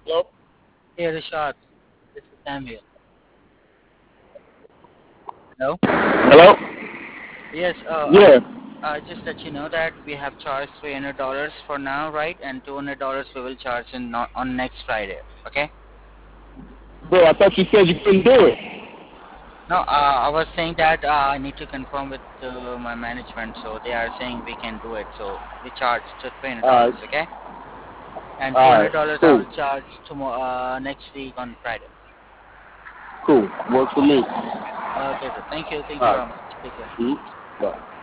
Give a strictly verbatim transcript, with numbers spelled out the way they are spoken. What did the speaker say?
Hello? Hey Rishad, this is Samuel. Hello? Hello? Yes, uh, I Yeah. I just let you know that we have charged three hundred dollars for now, right? And two hundred dollars we will charge in no- on next Friday. Okay? Bro, I thought you said you couldn't do it. No, uh, I was saying that uh, I need to confirm with uh, my management, so they are saying we can do it. So we charge to three hundred dollars. Alright. Okay? And two hundred Alright. dollars I Cool. will charge tomorrow, uh, next week on Friday. Cool. Works for me. Okay, sir. Thank you. Thank you Alright. very much. Take care. Mm-hmm. Bye.